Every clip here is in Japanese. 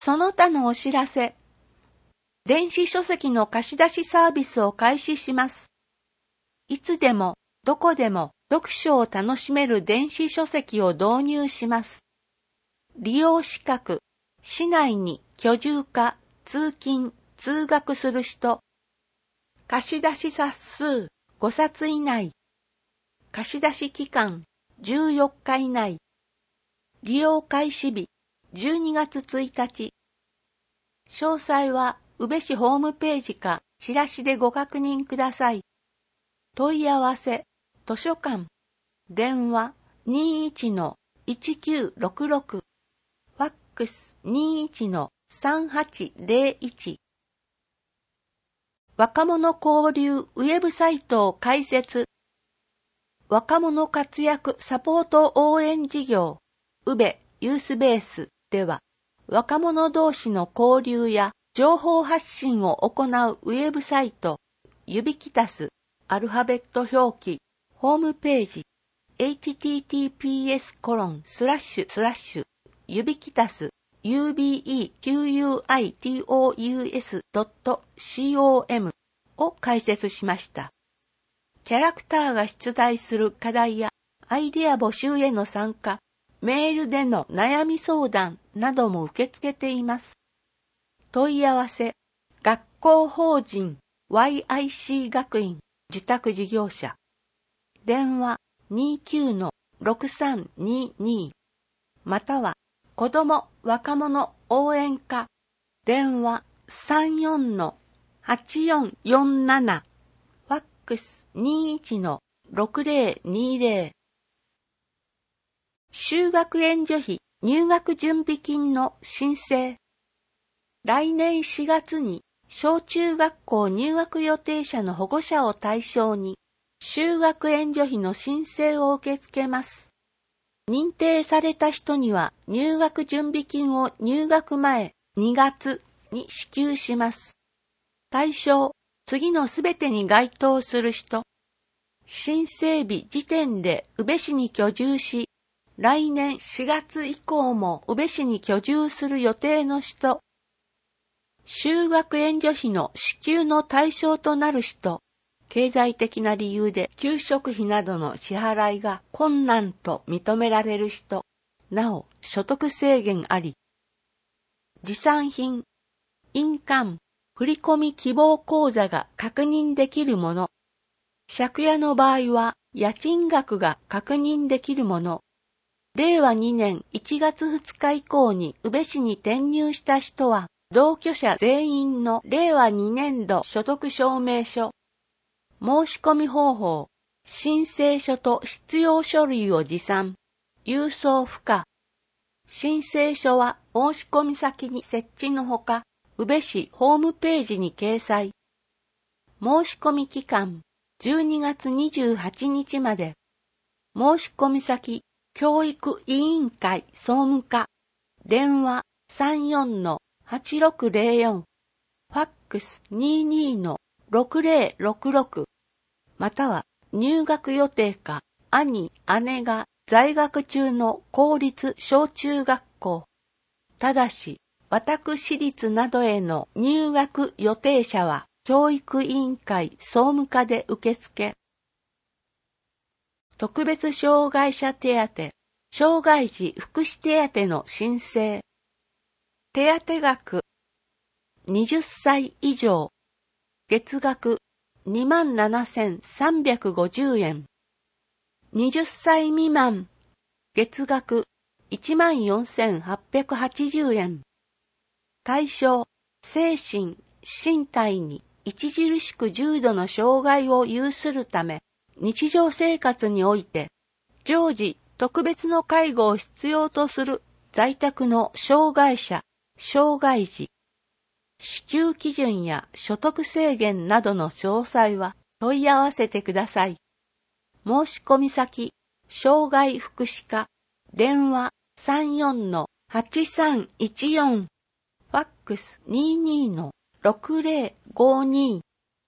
その他のお知らせ。電子書籍の貸し出しサービスを開始します。いつでも、どこでも読書を楽しめる電子書籍を導入します。利用資格、市内に居住か通勤、通学する人。貸し出し冊数5冊以内。貸し出し期間14日以内。利用開始日12月1日。詳細は宇部市ホームページかチラシでご確認ください。問い合わせ、図書館、電話21-1966、ファックス21-3801。若者交流ウェブサイトを開設。若者活躍サポート応援事業、宇部ユースベースでは、若者同士の交流や情報発信を行うウェブサイト、ユビキタス、アルファベット表記、ホームページ、https://ubiquitas ubiquitous.com を開設しました。キャラクターが出題する課題やアイデア募集への参加、メールでの悩み相談なども受け付けています。問い合わせ、学校法人 YIC 学院受託事業者。電話29-6322または子ども若者応援課電話34-8447ファックス21-6020。就学援助費入学準備金の申請。来年4月に小中学校入学予定者の保護者を対象に就学援助費の申請を受け付けます。認定された人には入学準備金を入学前2月に支給します。対象、次のすべてに該当する人。申請日時点で宇部市に居住し、来年4月以降も宇部市に居住する予定の人。就学援助費の支給の対象となる人。経済的な理由で給食費などの支払いが困難と認められる人。なお、所得制限あり。持参品、印鑑、振込希望口座が確認できるもの。借家の場合は家賃額が確認できるもの。令和2年1月2日以降に宇部市に転入した人は、同居者全員の令和2年度所得証明書。申し込み方法、申請書と必要書類を持参、郵送不可。申請書は申し込み先に設置のほか、宇部市ホームページに掲載。申し込み期間、12月28日まで。申し込み先、教育委員会総務課。電話34-8604。ファックス22-6066。または入学予定か兄、姉が在学中の公立小中学校。ただし、私立などへの入学予定者は教育委員会総務課で受付。特別障害者手当、障害児福祉手当の申請。手当額20歳以上。月額27,350円。20歳未満。月額14,880円。対象、精神、身体に著しく重度の障害を有するため、日常生活において、常時特別の介護を必要とする在宅の障害者、障害児。支給基準や所得制限などの詳細は問い合わせてください。申し込み先、障害福祉課、電話34-8314、ファックス22-6052。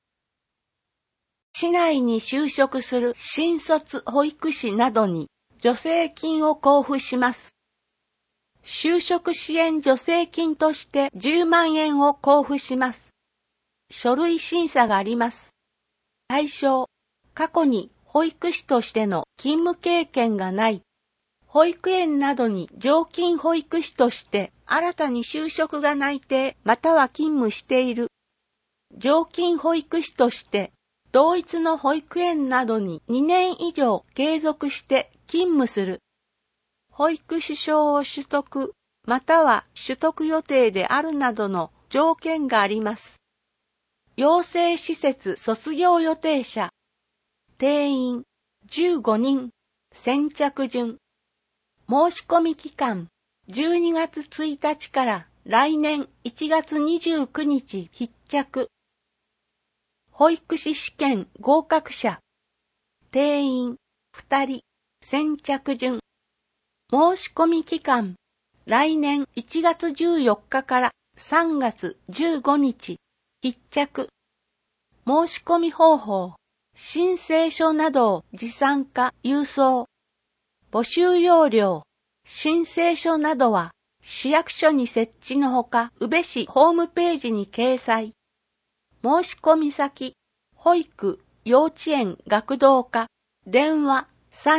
市内に就職する新卒保育士などに助成金を交付します。 就職支援助成金として10万円を交付します。書類審査があります。対象、過去に保育士としての勤務経験がない。保育園などに常勤保育士として新たに就職が内定または勤務している。常勤保育士として同一の保育園などに2年以上継続して勤務する。保育士証を取得または取得予定であるなどの条件があります。養成施設卒業予定者。定員15人。先着順。申し込み期間12月1日から来年1月29日必着。保育士試験合格者。定員2人。先着順。申し込み期間来年1月14日から3月15日必着。申し込み方法。申請書などを持参か郵送。募集要領。申請書などは市役所に設置のほか宇部市ホームページに掲載。申し込み先。保育、幼稚園学童課。電話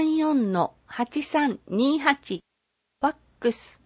34-8328。ファックス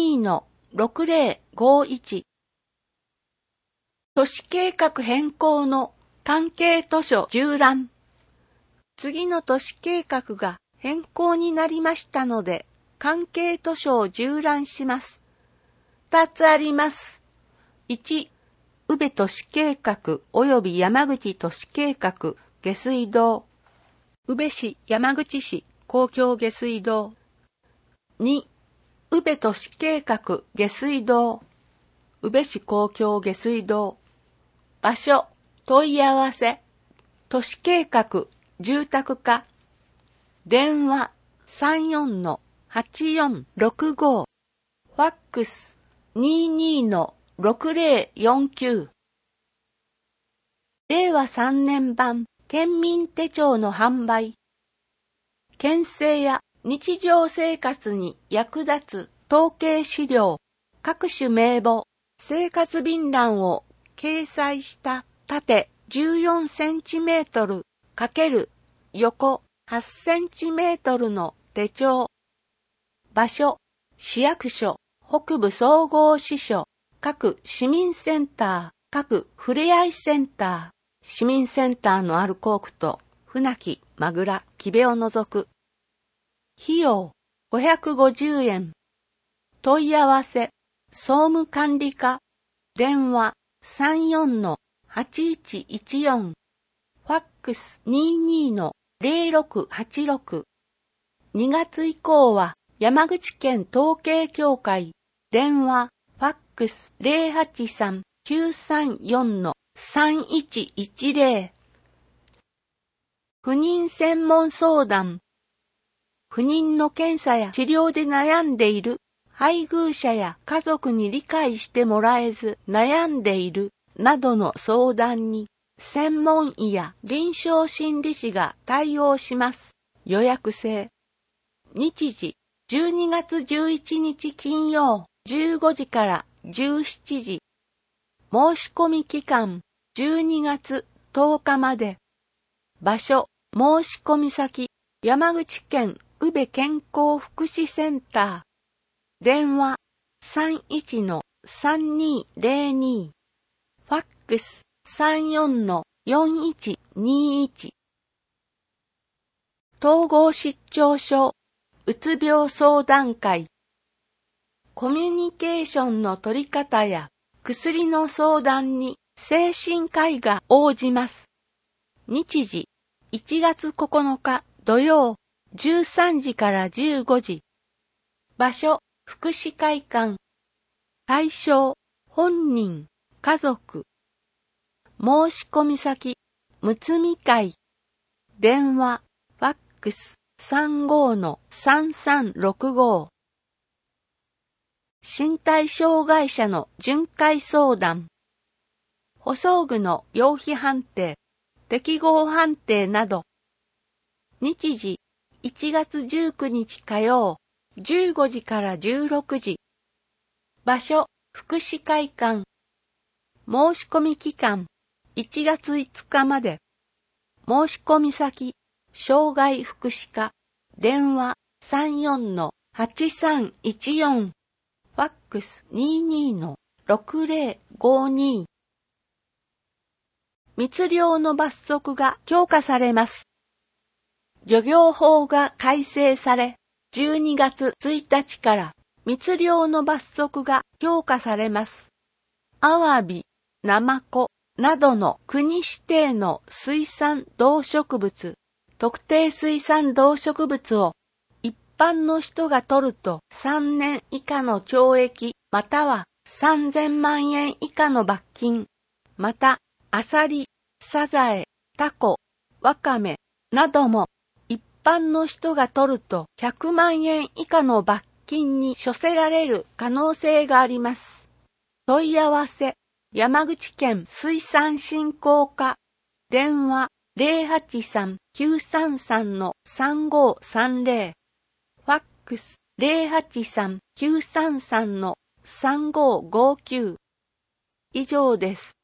22-6051。都市計画変更の関係図書縦覧。次の都市計画が変更になりましたので、関係図書を縦覧します。2つあります。1、宇部都市計画及び山口都市計画下水道。宇部市、山口市公共下水道。2、宇部都市計画下水道。宇部市公共下水道。場所、問い合わせ。都市計画住宅課。電話 34-8465。ファックス 22-6049。令和3年版県民手帳の販売。県政や日常生活に役立つ統計資料、各種名簿、生活便覧を掲載した縦14センチメートル×横8センチメートルの手帳。場所、市役所、北部総合支所、各市民センター、各ふれあいセンター、市民センターのある校区と船木、まぐら、木部を除く。費用550円。問い合わせ、総務管理課。電話 34-8114。ファックス 22-0686。2月以降は山口県統計協会。電話、ファックス 083-934-3110。不妊専門相談。不妊の検査や治療で悩んでいる、配偶者や家族に理解してもらえず悩んでいるなどの相談に、専門医や臨床心理士が対応します。予約制。日時、12月11日金曜、15時から17時。申し込み期間、12月10日まで。場所、申し込み先、山口県宇部健康福祉センター。電話、31-3202。ファックス、34-4121。統合失調症、うつ病相談会。コミュニケーションの取り方や薬の相談に精神科医が応じます。日時、1月9日土曜、13時から15時。場所、福祉会館。対象、本人、家族。申し込み先、むつみ会。電話、ファックス 35-3365。身体障害者の巡回相談。補装具の用費判定、適合判定など。日時、1月19日火曜、15時から16時。 場所、福祉会館。申し込み期間、1月5日まで。申し込み先、障害福祉課。電話 34-8314。ファックス 22-6052。密漁の罰則が強化されます。漁業法が改正され、12月1日から密漁の罰則が強化されます。アワビ、ナマコなどの国指定の水産動植物、特定水産動植物を一般の人が取ると3年以下の懲役または3000万円以下の罰金、またアサリ、サザエ、タコ、ワカメなども一般の人が取ると100万円以下の罰金に処せられる可能性があります。問い合わせ、山口県水産振興課、電話 083-933-3530、ファックス 083-933-3559。以上です。